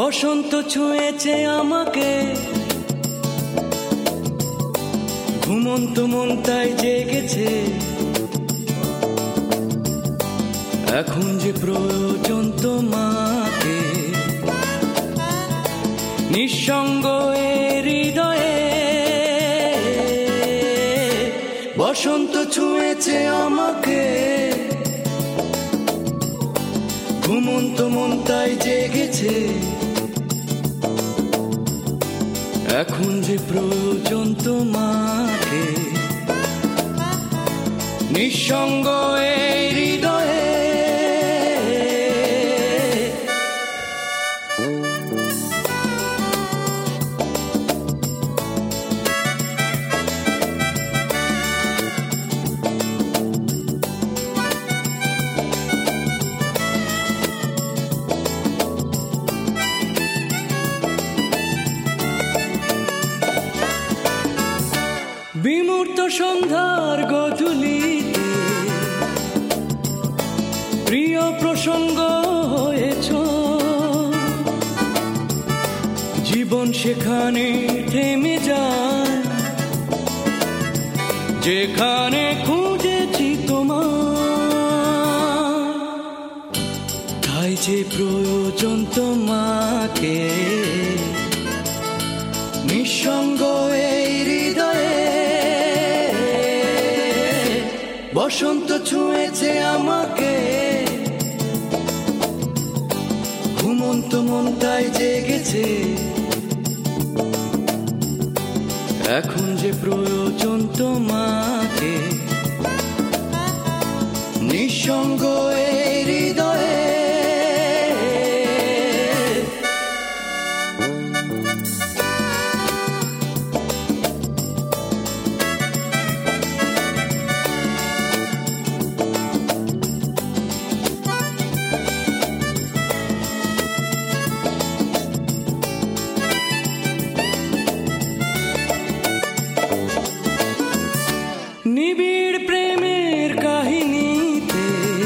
বসন্ত ছুঁয়েছে আমাকে, ঘুমন্ত মন তাই জেগেছে। এখন যে প্রয়োজন তোমাকে, নিঃসঙ্গ এ হৃদয়ে। বসন্ত ছুঁয়েছে আমাকে, ঘুমন্ত মন তাই জেগেছে। এখন যে প্রয়োজন তোমাকে, নিঃসঙ্গ এই হৃদয়ে। বিমূর্ত সন্ধ্যার গধূলিতে প্রিয় প্রসঙ্গ হয়েছ। জীবন সেখানে থেমে যায়, যেখানে খুঁজেছি তোমার। তাই যে প্রয়োজন তোমাকে, নিঃসঙ্গ এই হৃদয়ে। বসন্ত ছুঁয়েছে আমাকে, ঘুমন্ত মন তাই জেগেছে। এখন যে প্রয়োজন তোমাকে, নিঃসঙ্গ এই হৃদয়ে। নিবিড় প্রেমের কাহিনীতে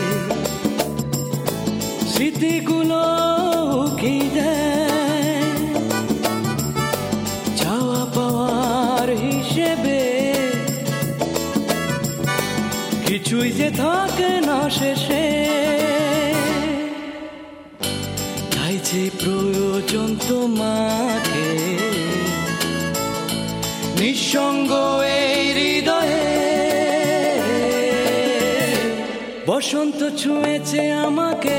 স্মৃতিগুলো কি দেয়, চাওয়া পাওয়ার হিসেবে কিছুই যে থাকে না শেষে। তাই যে প্রয়োজন তোমাকে, নিঃসঙ্গ এই হৃদয়ে। বসন্ত ছুঁয়েছে আমাকে,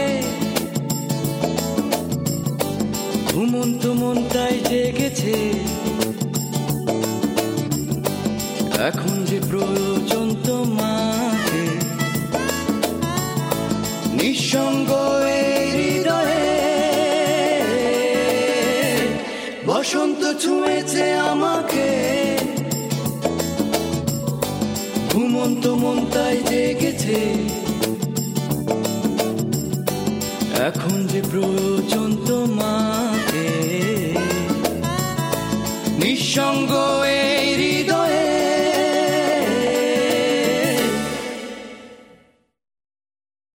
ঘুমন্ত মন তাই জেগেছে। এখন যে প্রয়োজন তোমাকে, নিঃসঙ্গ এই হৃদয়ে। বসন্ত ছুঁয়েছে আমাকে, ঘুমন্ত মন তাই জেগেছে। এখন যে প্রয়োজন তোমাকে, নিঃসঙ্গ